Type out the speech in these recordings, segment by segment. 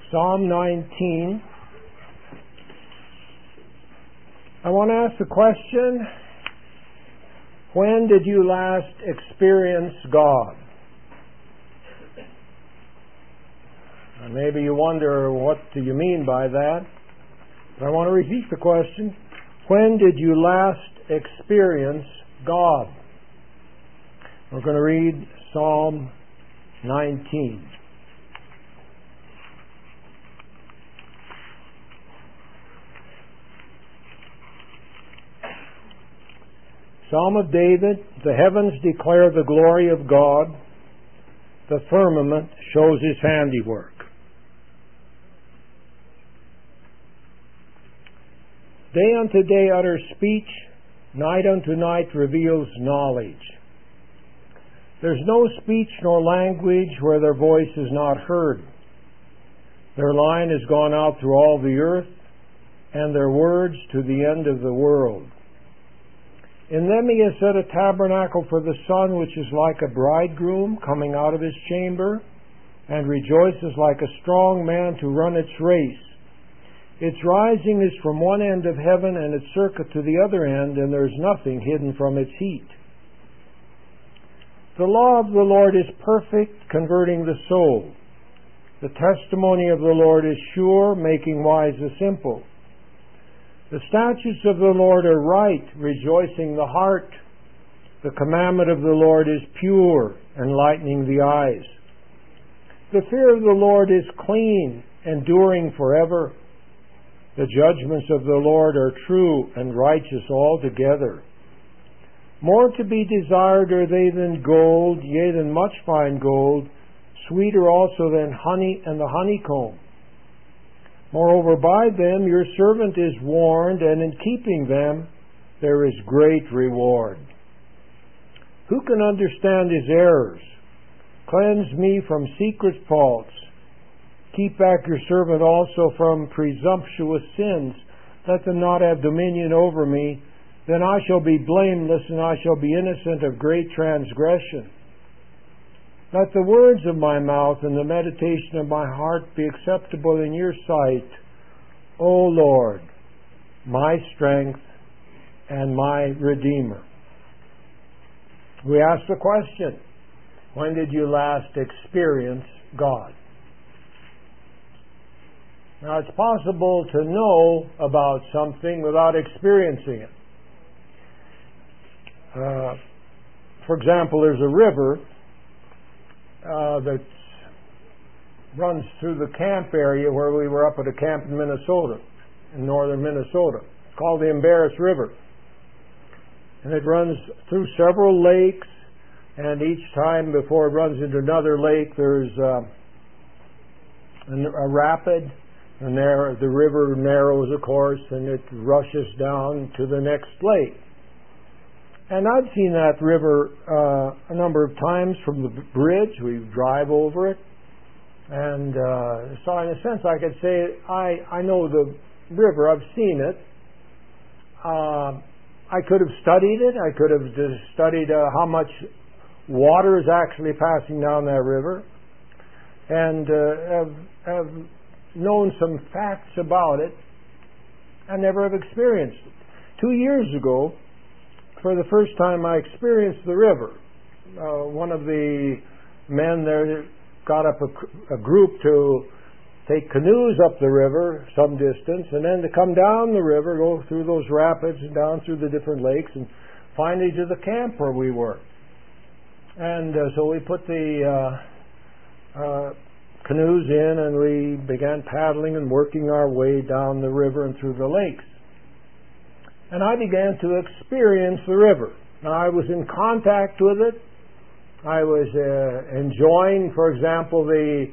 Psalm 19. I want to ask the question, when did you last experience God? Maybe you wonder, what do you mean by that? But I want to repeat the question. When did you last experience God? We're going to read Psalm 19. Psalm of David. The heavens declare the glory of God. The firmament shows His handiwork. Day unto day utters speech, night unto night reveals knowledge. There's no speech nor language where their voice is not heard. Their line has gone out through all the earth, and their words to the end of the world. In them He has set a tabernacle for the sun, which is like a bridegroom coming out of his chamber, and rejoices like a strong man to run its race. Its rising is from one end of heaven, and its circuit to the other end, and there is nothing hidden from its heat. The law of the Lord is perfect, converting the soul. The testimony of the Lord is sure, making wise the simple. The statutes of the Lord are right, rejoicing the heart. The commandment of the Lord is pure, enlightening the eyes. The fear of the Lord is clean, enduring forever. The judgments of the Lord are true and righteous altogether. More to be desired are they than gold, yea, than much fine gold, sweeter also than honey and the honeycomb. Moreover, by them your servant is warned, and in keeping them there is great reward. Who can understand his errors? Cleanse me from secret faults. Keep back your servant also from presumptuous sins. Let them not have dominion over me. Then I shall be blameless, and I shall be innocent of great transgression. Let the words of my mouth and the meditation of my heart be acceptable in your sight, O Lord, my strength and my Redeemer. We ask the question, when did you last experience God? Now, it's possible to know about something without experiencing it. For example, there's a river that runs through the camp area where we were up at a camp in Minnesota, in northern Minnesota. It's called the Embarrass River. And it runs through several lakes, and each time before it runs into another lake, there's a rapid. And there, the river narrows, of course, and it rushes down to the next lake. And I've seen that river a number of times from the bridge. We drive over it. And so in a sense I could say I know the river. I've seen it. I could have studied it. I could have just studied how much water is actually passing down that river. And have known some facts about it and never have experienced it. 2 years ago, for the first time, I experienced the river. One of the men there got up a group to take canoes up the river some distance, and then to come down the river, go through those rapids and down through the different lakes, and finally to the camp where we were. And so we put the canoes in, and we began paddling and working our way down the river and through the lakes. And I began to experience the river. Now, I was in contact with it. I was enjoying, for example, the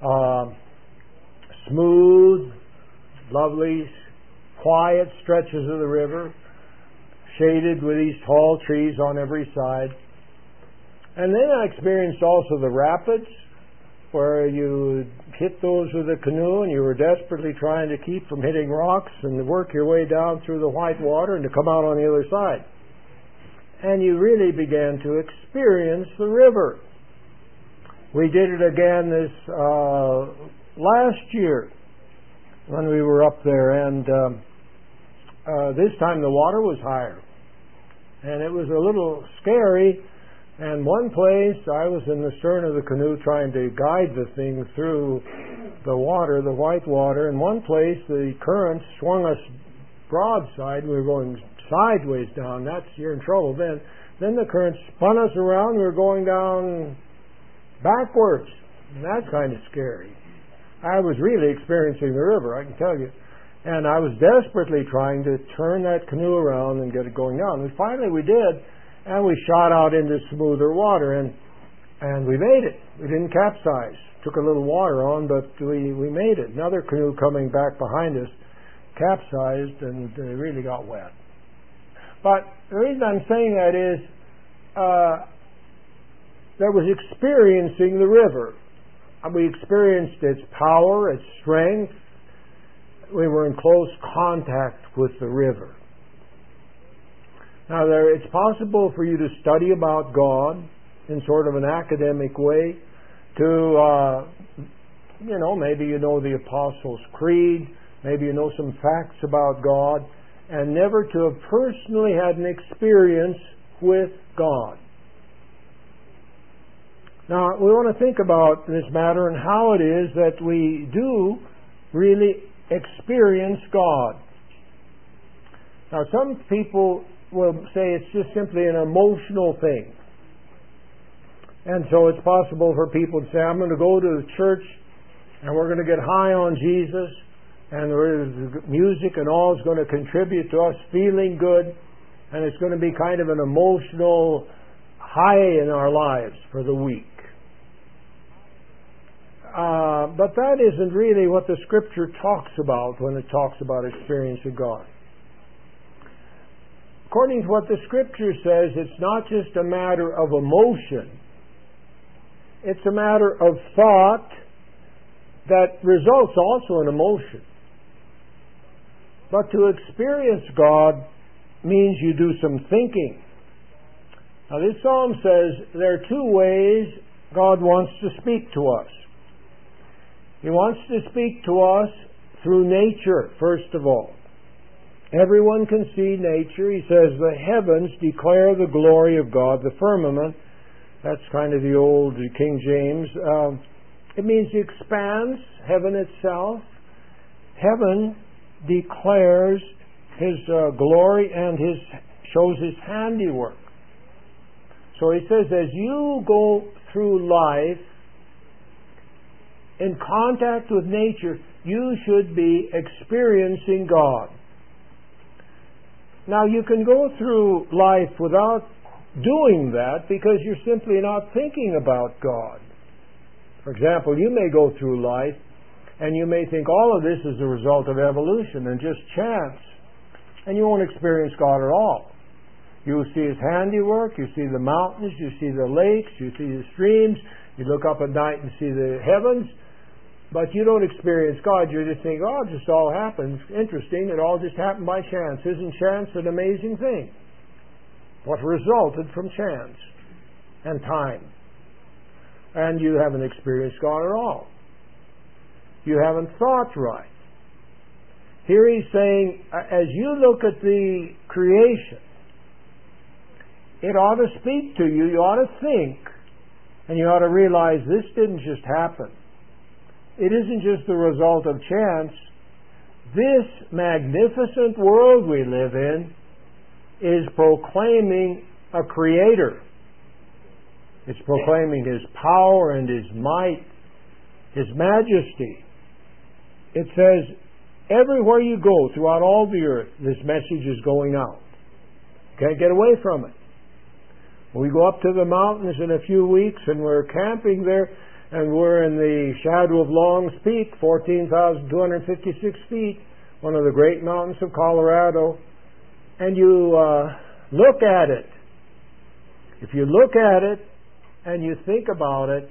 smooth, lovely, quiet stretches of the river, shaded with these tall trees on every side. And then I experienced also the rapids, where you hit those with a canoe and you were desperately trying to keep from hitting rocks and to work your way down through the white water and to come out on the other side. And you really began to experience the river. We did it again this last year when we were up there, and this time the water was higher, and it was a little scary. And one place, I was in the stern of the canoe trying to guide the thing through the water, the white water. In one place, the current swung us broadside. We were going sideways down. You're in trouble then. Then the current spun us around. We were going down backwards. And that's kind of scary. I was really experiencing the river, I can tell you. And I was desperately trying to turn that canoe around and get it going down. And finally we did. And we shot out into smoother water, and we made it. We didn't capsize. Took a little water on, but we made it. Another canoe coming back behind us capsized, and they really got wet. But the reason I'm saying that is that was experiencing the river. We experienced its power, its strength. We were in close contact with the river. Now, it's possible for you to study about God in sort of an academic way, to, maybe you know the Apostles' Creed, maybe you know some facts about God, and never to have personally had an experience with God. Now, we want to think about this matter and how it is that we do really experience God. Now, some people will say it's just simply an emotional thing. And so it's possible for people to say, I'm going to go to the church and we're going to get high on Jesus, and the music and all is going to contribute to us feeling good, and it's going to be kind of an emotional high in our lives for the week. But that isn't really what the Scripture talks about when it talks about experiencing God. According to what the Scripture says, it's not just a matter of emotion. It's a matter of thought that results also in emotion. But to experience God means you do some thinking. Now, this psalm says there are two ways God wants to speak to us. He wants to speak to us through nature, first of all. Everyone can see nature. He says the heavens declare the glory of God, the firmament. That's kind of the old King James. It means the expanse, heaven itself. Heaven declares His glory and shows His handiwork. So he says, as you go through life in contact with nature, you should be experiencing God. Now, you can go through life without doing that because you're simply not thinking about God. For example, you may go through life and you may think all of this is a result of evolution and just chance, and you won't experience God at all. You see His handiwork, you see the mountains, you see the lakes, you see the streams, you look up at night and see the heavens, but you don't experience God. You just think, oh, it just all happens. Interesting, it all just happened by chance. Isn't chance an amazing thing? What resulted from chance and time? And you haven't experienced God at all. You haven't thought right. Here he's saying, as you look at the creation, it ought to speak to you. You ought to think, and you ought to realize this didn't just happen. It isn't just the result of chance. This magnificent world we live in is proclaiming a Creator. It's proclaiming His power and His might, His majesty. It says, everywhere you go throughout all the earth, this message is going out. Can't get away from it. We go up to the mountains in a few weeks and we're camping there, and we're in the shadow of Long's Peak, 14,256 feet, one of the great mountains of Colorado, and you look at it. If you look at it and you think about it,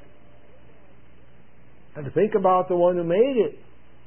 and think about the one who made it,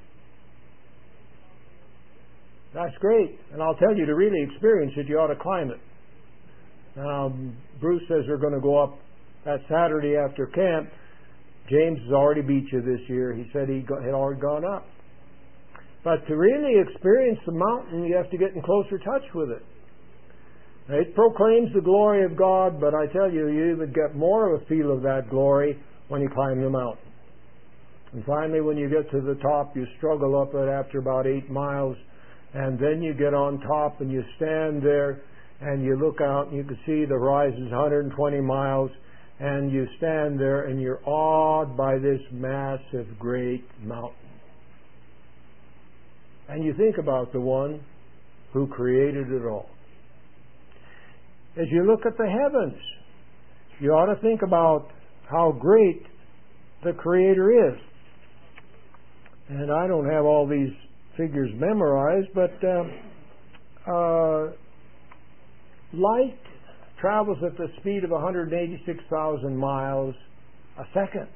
that's great. And I'll tell you, to really experience it, you ought to climb it. Now, Bruce says we're going to go up that Saturday after camp, James has already beat you this year. He said he had already gone up. But to really experience the mountain, you have to get in closer touch with it. It proclaims the glory of God, but I tell you, you even get more of a feel of that glory when you climb the mountain. And finally, when you get to the top, you struggle up it after about 8 miles, and then you get on top and you stand there and you look out and you can see the horizon is 120 miles, and you stand there and you're awed by this massive, great mountain. And you think about the one who created it all. As you look at the heavens, you ought to think about how great the Creator is. And I don't have all these figures memorized, but light travels at the speed of 186,000 miles a second.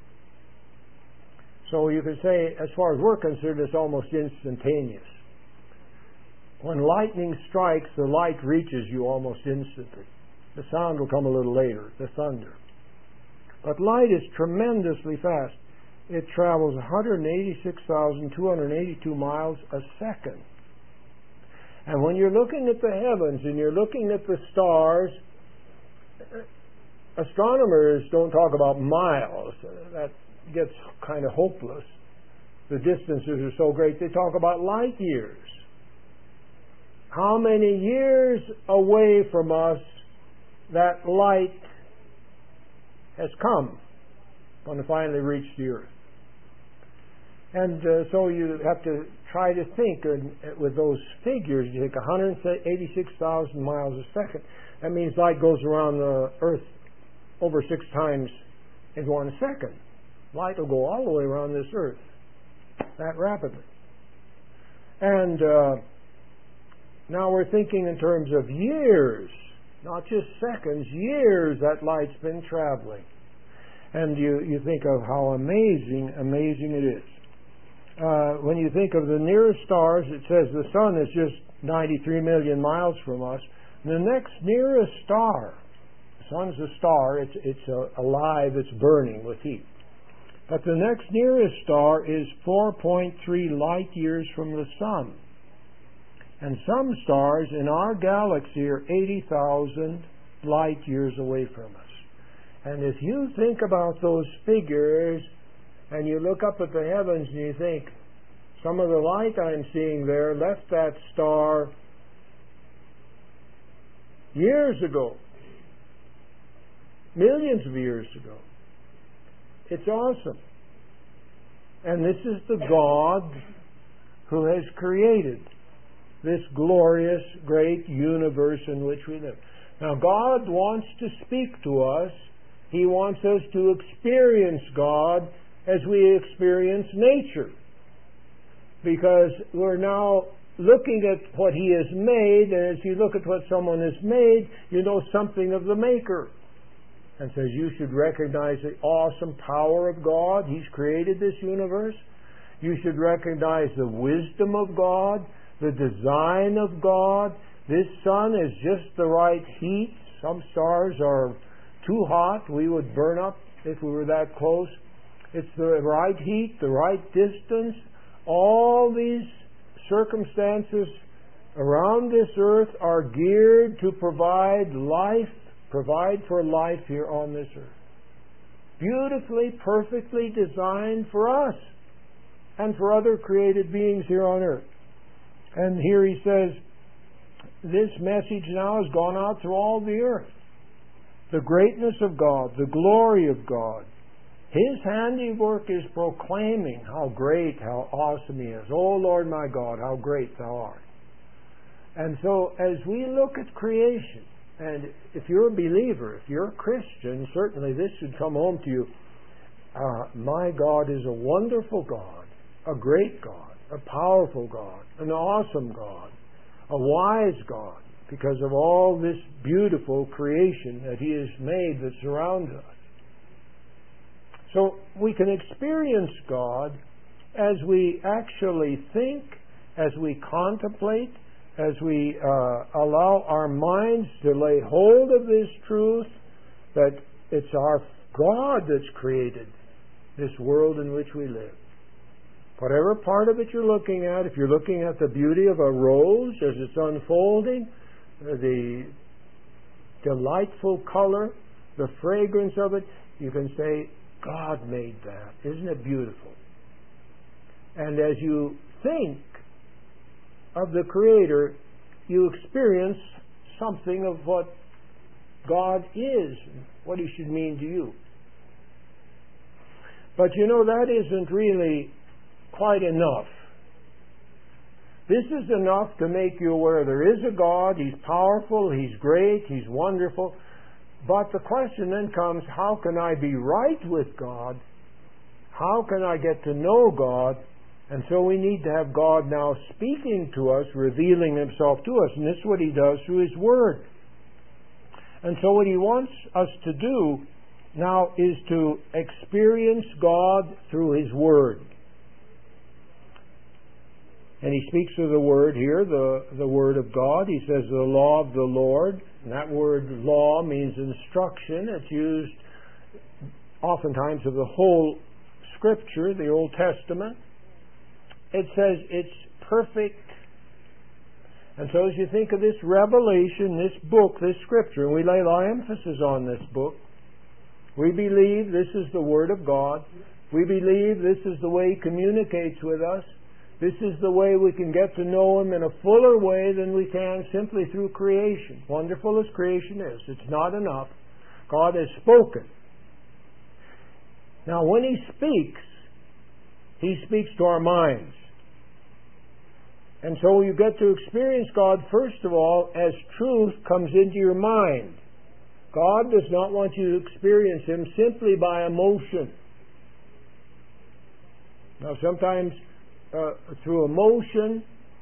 So you could say, as far as we're concerned, it's almost instantaneous. When lightning strikes, the light reaches you almost instantly. The sound will come a little later, the thunder. But light is tremendously fast. It travels 186,282 miles a second. And when you're looking at the heavens and you're looking at the stars, astronomers don't talk about miles. That gets kind of hopeless. The distances are so great. They talk about light years. How many years away from us that light has come when it finally reached the earth. And so you have to try to think with those figures. You take 186,000 miles a second. That means light goes around the earth over 6 times in 1 second. Light will go all the way around this earth that rapidly. And now we're thinking in terms of years, not just seconds, years that light's been traveling. And you think of how amazing it is. When you think of the nearest stars, it says the sun is just 93 million miles from us. And the next nearest star, the sun's a star, it's alive, it's burning with heat. But the next nearest star is 4.3 light years from the sun. And some stars in our galaxy are 80,000 light years away from us. And if you think about those figures and you look up at the heavens and you think, some of the light I'm seeing there left that star years ago, millions of years ago. It's awesome. And this is the God who has created this glorious, great universe in which we live. Now, God wants to speak to us. He wants us to experience God as we experience nature. Because we're now looking at what He has made, and as you look at what someone has made, you know something of the Maker. And says you should recognize the awesome power of God. He's created this universe. You should recognize the wisdom of God, the design of God. This sun is just the right heat. Some stars are too hot. We would burn up if we were that close. It's the right heat, the right distance. All these circumstances around this earth are geared to provide for life here on this earth. Beautifully, perfectly designed for us and for other created beings here on earth. And here he says, this message now has gone out through all the earth. The greatness of God, the glory of God. His handiwork is proclaiming how great, how awesome He is. Oh Lord my God, how great Thou art. And so as we look at creation, and if you're a believer, if you're a Christian, certainly this should come home to you. My God is a wonderful God, a great God, a powerful God, an awesome God, a wise God, because of all this beautiful creation that He has made that surrounds us. So we can experience God as we actually think, as we contemplate, as we allow our minds to lay hold of this truth that it's our God that's created this world in which we live. Whatever part of it you're looking at, if you're looking at the beauty of a rose as it's unfolding, the delightful color, the fragrance of it, you can say, God made that. Isn't it beautiful? And as you think of the Creator, you experience something of what God is, what He should mean to you. But you know, that isn't really quite enough. This is enough to make you aware there is a God, He's powerful, He's great, He's wonderful. But the question then comes, how can I be right with God? How can I get to know God? And so we need to have God now speaking to us, revealing Himself to us. And this is what He does through His Word. And so what He wants us to do now is to experience God through His Word. And He speaks of the Word here, the Word of God. He says the law of the Lord. And that word law means instruction. It's used oftentimes of the whole Scripture, the Old Testament. It says it's perfect. And so as you think of this revelation, this book, this Scripture, and we lay a lot of emphasis on this book, we believe this is the Word of God. We believe this is the way He communicates with us. This is the way we can get to know Him in a fuller way than we can simply through creation. Wonderful as creation is, it's not enough. God has spoken. Now when He speaks to our minds. And so you get to experience God, first of all, as truth comes into your mind. God does not want you to experience Him simply by emotion. Now sometimes through emotion,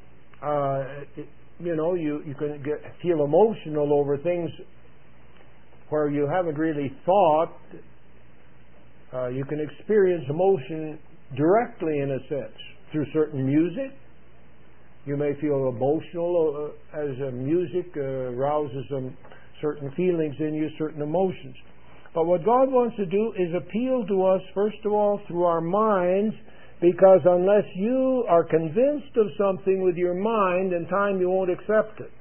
you can feel emotional over things where you haven't really thought. You can experience emotion directly, in a sense, through certain music. You may feel emotional as music rouses some certain feelings in you, certain emotions. But what God wants to do is appeal to us, first of all, through our minds, because unless you are convinced of something with your mind, in time you won't accept it.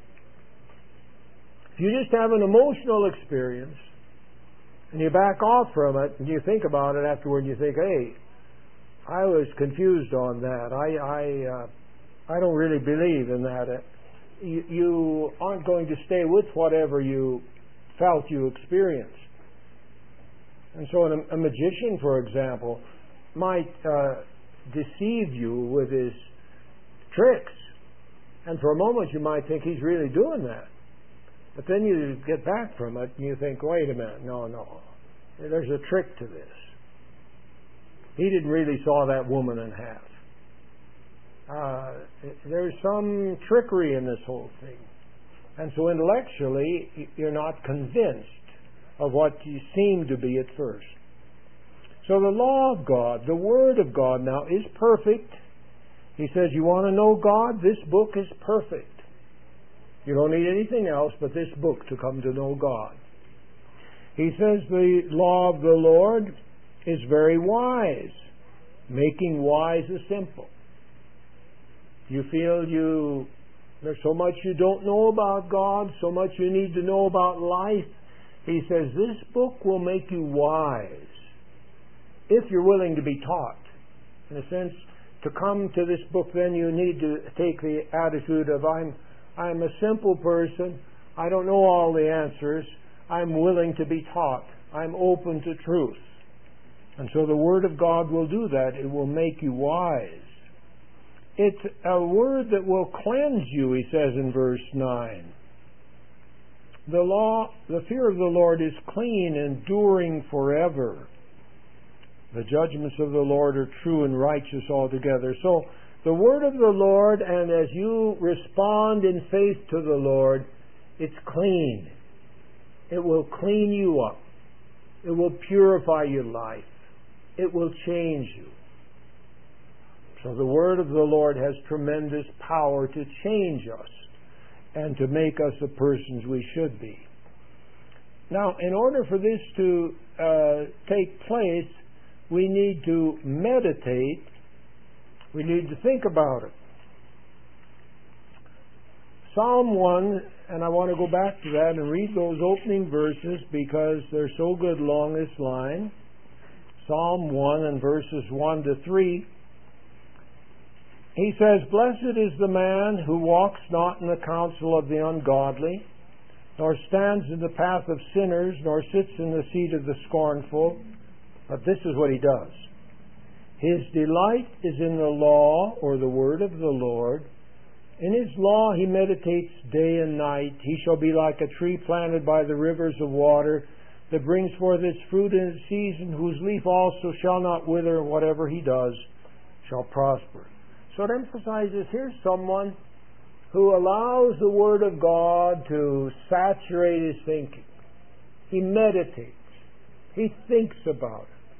If you just have an emotional experience, and you back off from it, and you think about it afterward, and you think, hey, I was confused on that. I don't really believe in that. You aren't going to stay with whatever you felt you experienced. And so a magician, for example, might deceive you with his tricks. And for a moment you might think he's really doing that. But then you get back from it and you think, wait a minute, no. There's a trick to this. He didn't really saw that woman in half. There's some trickery in this whole thing. And so intellectually, you're not convinced of what you seem to be at first. So the law of God, the Word of God now is perfect. He says, you want to know God? This book is perfect. You don't need anything else but this book to come to know God. He says the law of the Lord is very wise, making wise the simple. You feel there's so much you don't know about God, so much you need to know about life. He says this book will make you wise if you're willing to be taught. In a sense, to come to this book, then you need to take the attitude of I'm a simple person. I don't know all the answers. I'm willing to be taught. I'm open to truth. And so the Word of God will do that. It will make you wise. It's a word that will cleanse you, he says in verse 9. The fear of the Lord is clean, enduring forever. The judgments of the Lord are true and righteous altogether. So the word of the Lord, and as you respond in faith to the Lord, it's clean. It will clean you up. It will purify your life. It will change you. So the word of the Lord has tremendous power to change us and to make us the persons we should be. Now, in order for this to take place, we need to meditate. We need to think about it. Psalm 1, and I want to go back to that and read those opening verses because they're so good along this line. Psalm 1 and verses 1 to 3. He says, "Blessed is the man who walks not in the counsel of the ungodly, nor stands in the path of sinners, nor sits in the seat of the scornful." But this is what he does. "His delight is in the law," or the word of the Lord. "In his law he meditates day and night. He shall be like a tree planted by the rivers of water, that brings forth its fruit in its season, whose leaf also shall not wither, and whatever he does shall prosper." So it emphasizes here's someone who allows the Word of God to saturate his thinking. He meditates. He thinks about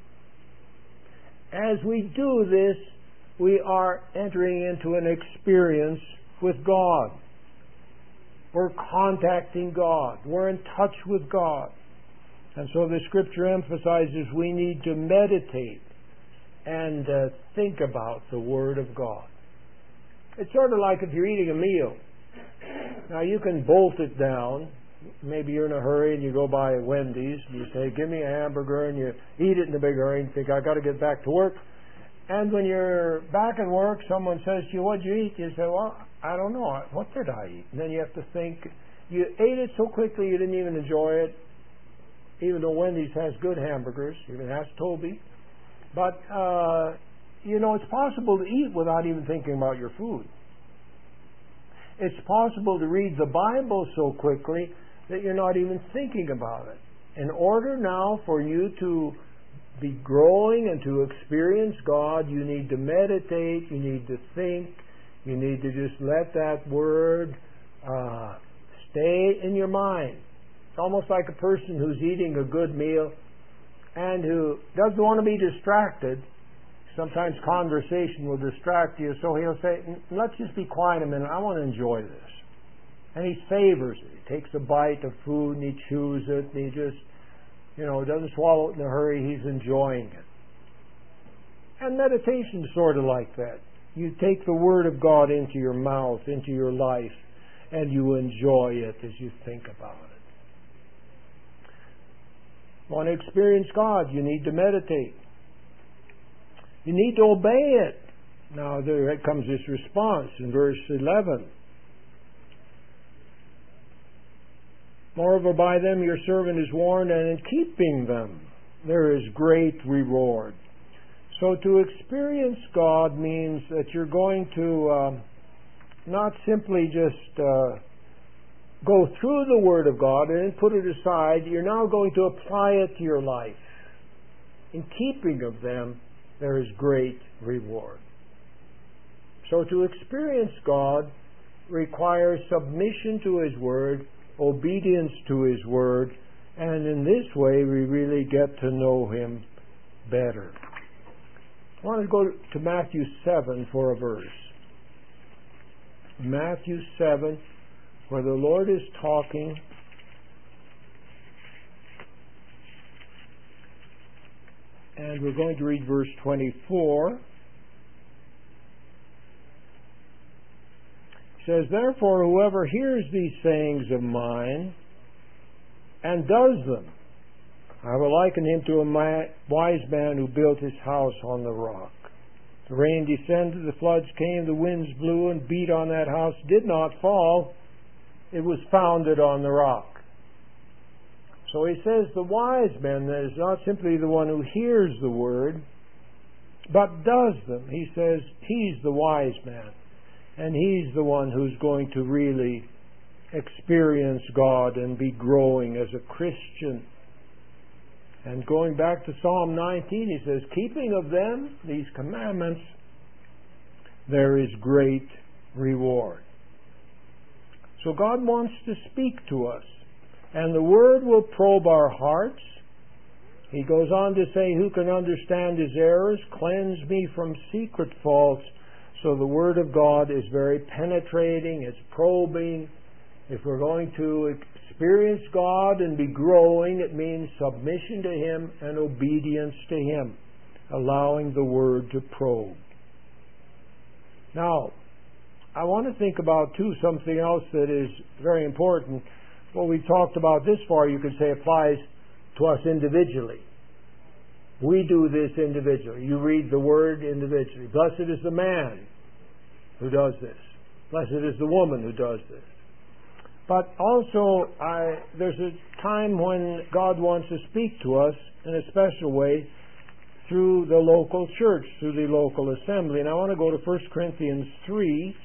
it. As we do this, we are entering into an experience with God. We're contacting God. We're in touch with God. And so the Scripture emphasizes we need to meditate and think about the Word of God. It's sort of like if you're eating a meal. Now you can bolt it down. Maybe you're in a hurry and you go by Wendy's and you say, "Give me a hamburger," and you eat it in a big hurry and think, "I got to get back to work." And when you're back at work, someone says to you, "What'd you eat?" You say, "Well, I don't know. What did I eat?" And then you have to think. You ate it so quickly you didn't even enjoy it, even though Wendy's has good hamburgers, even has Toby. But, it's possible to eat without even thinking about your food. It's possible to read the Bible so quickly that you're not even thinking about it. In order now for you to be growing and to experience God, you need to meditate, you need to think, you need to just let that Word stay in your mind. It's almost like a person who's eating a good meal and who doesn't want to be distracted. Sometimes conversation will distract you, so he'll say, "Let's just be quiet a minute, I want to enjoy this." And he savors it. He takes a bite of food and he chews it and he just, doesn't swallow it in a hurry, he's enjoying it. And meditation is sort of like that. You take the Word of God into your mouth, into your life, and you enjoy it as you think about it. Want to experience God, you need to meditate. You need to obey it. Now there comes this response in verse 11. "Moreover, by them your servant is warned, and in keeping them there is great reward." So to experience God means that you're going to not simply just go through the Word of God and then put it aside. You're now going to apply it to your life. In keeping of them, there is great reward. So to experience God requires submission to His Word, obedience to His Word, and in this way we really get to know Him better. I want to go to Matthew 7 for a verse. Matthew 7, where the Lord is talking and we're going to read verse 24. It says, "Therefore whoever hears these sayings of mine and does them, I will liken him to a wise man who built his house on the rock. The rain descended, the floods came, the winds blew and beat on that house, did not fall. It was founded on the rock." So he says the wise man is not simply the one who hears the Word, but does them. He says he's the wise man, and he's the one who's going to really experience God and be growing as a Christian. And going back to Psalm 19, he says, "Keeping of them, these commandments, there is great reward." So God wants to speak to us. And the Word will probe our hearts. He goes on to say, "Who can understand His errors? Cleanse me from secret faults." So the Word of God is very penetrating. It's probing. If we're going to experience God and be growing, it means submission to Him and obedience to Him. allowing the Word to probe. Now, I want to think about, too, something else that is very important. What we talked about this far, you could say, applies to us individually. We do this individually. You read the Word individually. Blessed is the man who does this. Blessed is the woman who does this. But also, there's a time when God wants to speak to us in a special way through the local church, through the local assembly. And I want to go to 1 Corinthians 3,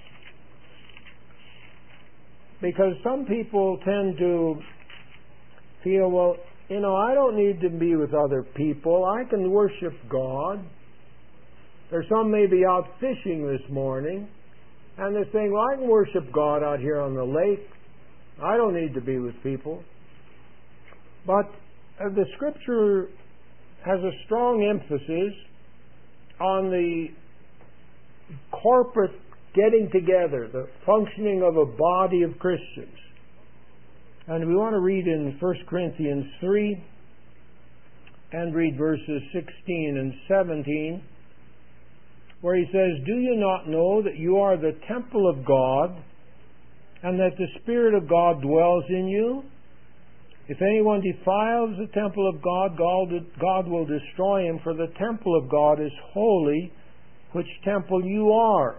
because some people tend to feel, well, I don't need to be with other people. I can worship God. There's some maybe out fishing this morning, and they're saying, well, I can worship God out here on the lake. I don't need to be with people. But the Scripture has a strong emphasis on the corporate getting together, the functioning of a body of Christians. And we want to read in 1 Corinthians 3 and read verses 16 and 17, where he says, Do you not know that you are the temple of God, and that the Spirit of God dwells in you? If anyone defiles the temple of God, God will destroy him, for the temple of God is holy, which temple you are.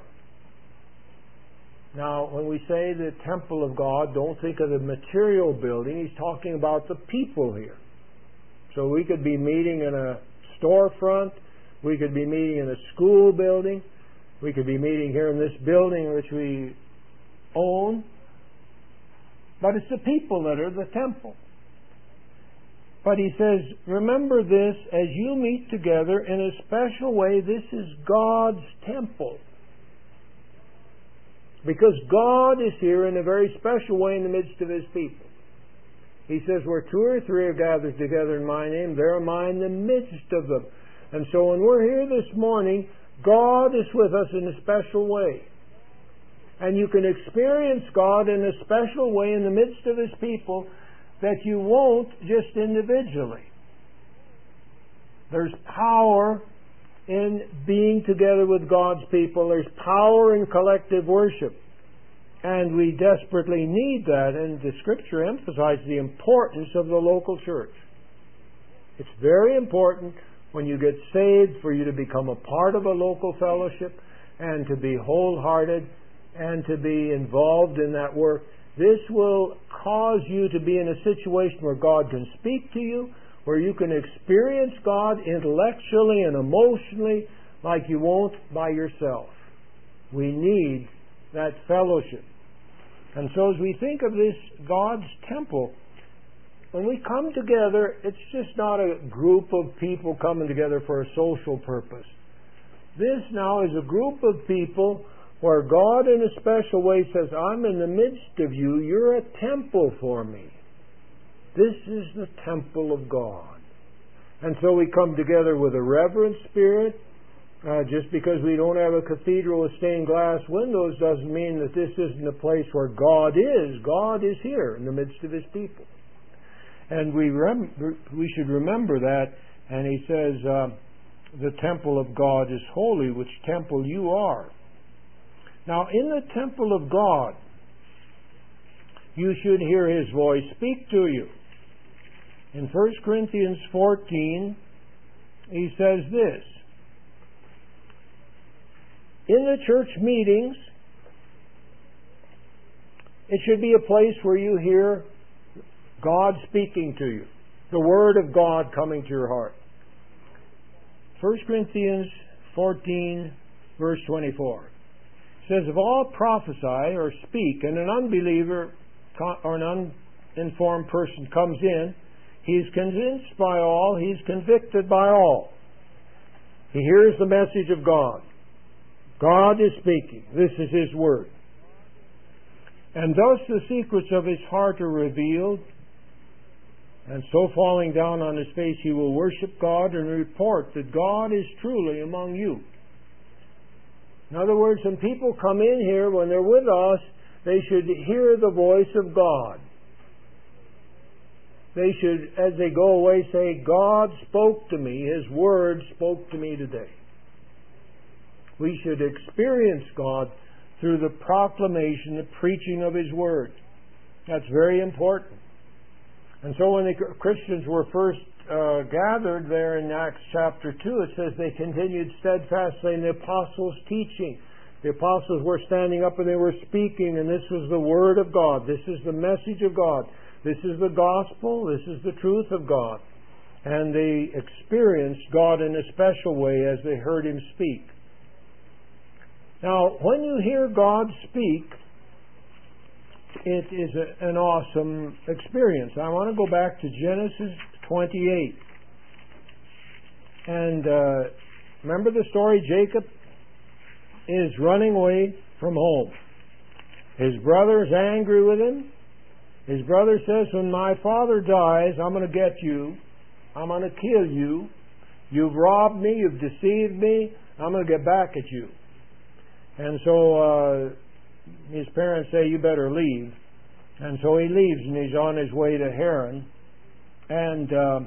Now, when we say the temple of God, don't think of the material building. He's talking about the people here. So we could be meeting in a storefront. We could be meeting in a school building. We could be meeting here in this building which we own. But it's the people that are the temple. But he says, remember this, as you meet together in a special way, this is God's temple. Because God is here in a very special way in the midst of His people. He says, where two or three are gathered together in my name, there am I in the midst of them. And so when we're here this morning, God is with us in a special way. And you can experience God in a special way in the midst of His people that you won't just individually. There's power in being together with God's people. There's power in collective worship. And we desperately need that. And the Scripture emphasizes the importance of the local church. It's very important when you get saved for you to become a part of a local fellowship and to be wholehearted and to be involved in that work. This will cause you to be in a situation where God can speak to you, where you can experience God intellectually and emotionally like you won't by yourself. We need that fellowship. And so as we think of this God's temple, when we come together, it's just not a group of people coming together for a social purpose. This now is a group of people where God in a special way says, I'm in the midst of you, you're a temple for me. This is the temple of God. And so we come together with a reverent spirit. Just because we don't have a cathedral with stained glass windows doesn't mean that this isn't a place where God is. God is here in the midst of His people. And we should remember that. And he says, the temple of God is holy, which temple you are. Now, in the temple of God, you should hear His voice speak to you. In 1 Corinthians 14, he says this. In the church meetings, it should be a place where you hear God speaking to you, the Word of God coming to your heart. 1 Corinthians 14, verse 24. Says, if all prophesy or speak, and an unbeliever or an uninformed person comes in, he's convinced by all, he's convicted by all. He hears the message of God. God is speaking. This is His Word. And thus the secrets of his heart are revealed, and so falling down on his face he will worship God and report that God is truly among you. In other words, when people come in here, when they're with us, they should hear the voice of God. they should, as they go away, say, God spoke to me, His Word spoke to me today. We should experience God through the proclamation, the preaching of His Word. That's very important. And so when the Christians were first gathered there in Acts chapter 2, it says they continued steadfastly in the apostles' teaching. The apostles were standing up and they were speaking, and this was the Word of God. This is the message of God. This is the gospel. This is the truth of God. And they experienced God in a special way as they heard Him speak. Now, when you hear God speak, it is an awesome experience. I want to go back to Genesis 28. And remember the story? Jacob is running away from home. His brother is angry with him. His brother says, when my father dies, I'm going to get you. I'm going to kill you. You've robbed me. You've deceived me. I'm going to get back at you. And so his parents say, you better leave. And so he leaves, and he's on his way to Haran. And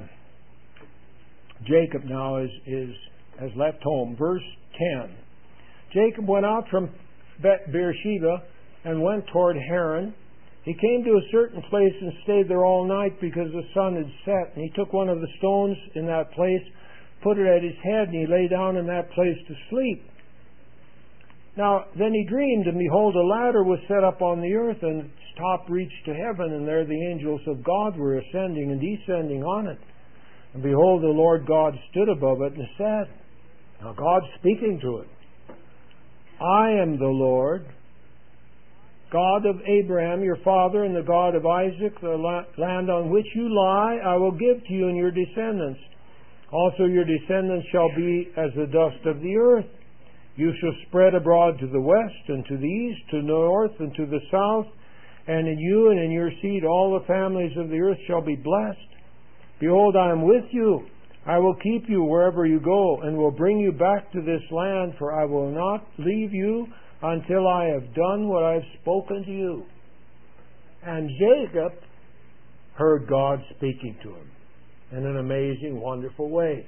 Jacob now has left home. Verse 10. Jacob went out from Beersheba and went toward Haran. He came to a certain place and stayed there all night because the sun had set. And he took one of the stones in that place, put it at his head, and he lay down in that place to sleep. Now, then he dreamed, and behold, a ladder was set up on the earth, and its top reached to heaven, and there the angels of God were ascending and descending on it. And behold, the Lord God stood above it and said, now God's speaking to it, I am the Lord, God of Abraham, your father, and the God of Isaac. The land on which you lie I will give to you and your descendants. Also your descendants shall be as the dust of the earth. You shall spread abroad to the west and to the east, to the north and to the south, and in you and in your seed all the families of the earth shall be blessed. Behold, I am with you. I will keep you wherever you go, and will bring you back to this land, for I will not leave you until I have done what I have spoken to you. And Jacob heard God speaking to him in an amazing, wonderful way.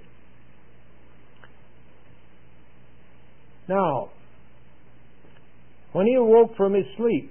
Now, when he awoke from his sleep,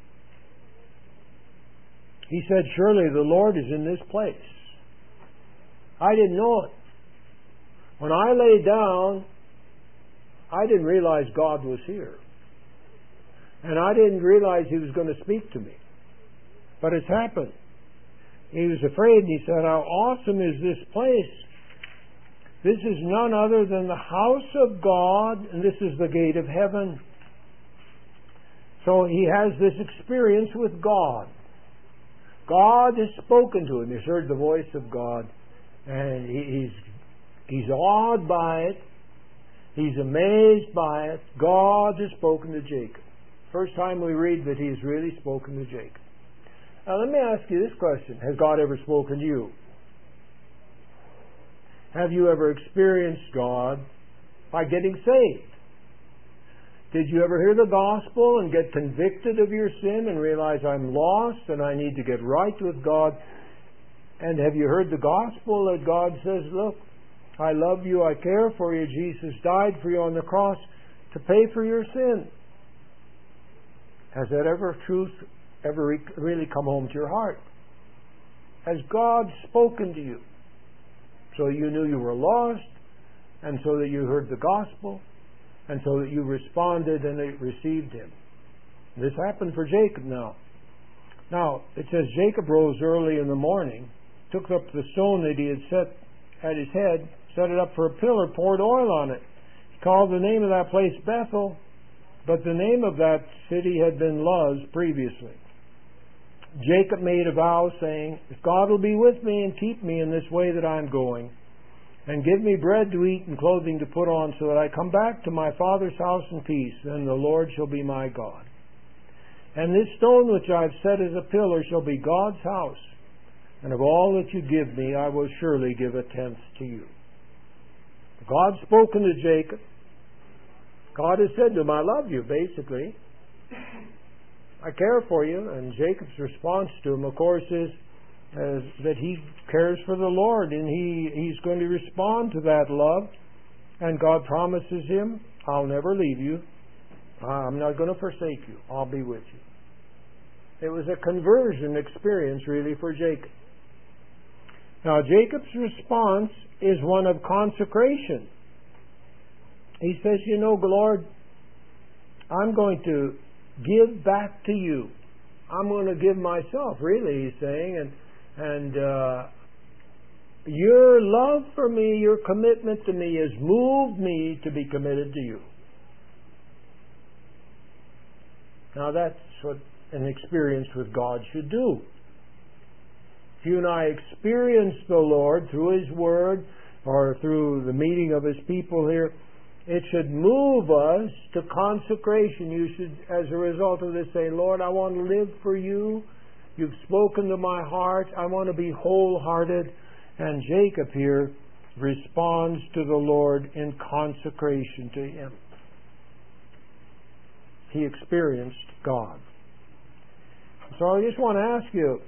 he said, surely the Lord is in this place. I didn't know it. When I lay down, I didn't realize God was here. And I didn't realize He was going to speak to me. But it's happened. He was afraid, and he said, how awesome is this place? This is none other than the house of God, and this is the gate of heaven. So he has this experience with God. God has spoken to him. He's heard the voice of God, and he's awed by it. He's amazed by it. God has spoken to Jacob. First time we read that He's really spoken to Jacob. Now let me ask you this question. Has God ever spoken to you? Have you ever experienced God by getting saved? Did you ever hear the gospel and get convicted of your sin and realize I'm lost and I need to get right with God? And have you heard the gospel that God says, look, I love you, I care for you, Jesus died for you on the cross to pay for your sin? Has that truth ever really come home to your heart? Has God spoken to you so you knew you were lost, and so that you heard the gospel, and so that you responded and received Him? This happened for Jacob now. Now, it says Jacob rose early in the morning, took up the stone that he had set at his head, set it up for a pillar, poured oil on it. He called the name of that place Bethel, but the name of that city had been Luz previously. Jacob made a vow, saying, if God will be with me and keep me in this way that I am going, and give me bread to eat and clothing to put on, so that I come back to my father's house in peace, then the Lord shall be my God. And this stone which I have set as a pillar shall be God's house, and of all that you give me I will surely give a tenth to you. God's spoken to Jacob. God has said to him, I love you, basically. I care for you. And Jacob's response to him, of course, is, that he cares for the Lord, and he's going to respond to that love. And God promises him, I'll never leave you. I'm not going to forsake you. I'll be with you. It was a conversion experience, really, for Jacob. Now, Jacob's response is one of consecration. He says, you know, Lord, I'm going to give back to you. I'm going to give myself, really, he's saying. And your love for me, your commitment to me has moved me to be committed to you. Now that's what an experience with God should do. If you and I experience the Lord through His Word or through the meeting of His people here, it should move us to consecration. You should, as a result of this, say, Lord, I want to live for you. You've spoken to my heart. I want to be wholehearted. And Jacob here responds to the Lord in consecration to Him. He experienced God. So I just want to ask you,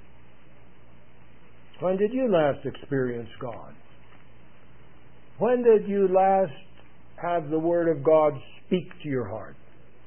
when did you last experience God? When did you last have the Word of God speak to your heart?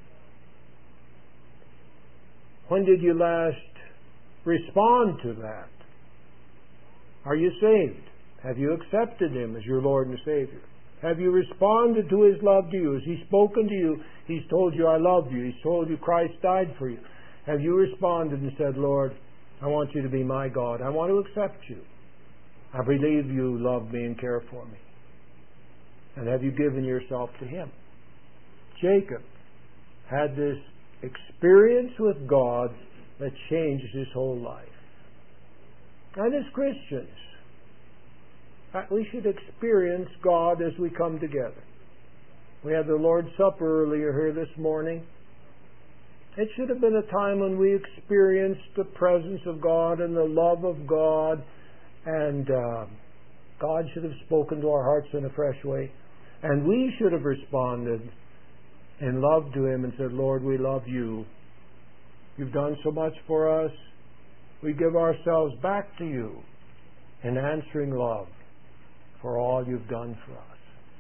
When did you last respond to that? Are you saved? Have you accepted Him as your Lord and Savior? Have you responded to His love to you? Has He spoken to you? He's told you, I love you. He's told you Christ died for you. Have you responded and said, Lord, I want you to be my God. I want to accept you. I believe you love me and care for me. And have you given yourself to Him? Jacob had this experience with God that changed his whole life. And as Christians, we should experience God as we come together. We had the Lord's Supper earlier here this morning. It should have been a time when we experienced the presence of God and the love of God, and God should have spoken to our hearts in a fresh way. And we should have responded in love to Him and said, Lord, we love you. You've done so much for us. We give ourselves back to you in answering love for all you've done for us.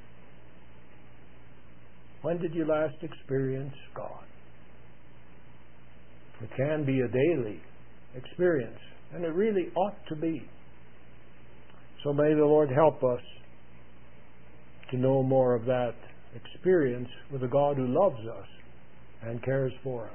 When did you last experience God? It can be a daily experience, and it really ought to be. So may the Lord help us to know more of that experience with a God who loves us and cares for us.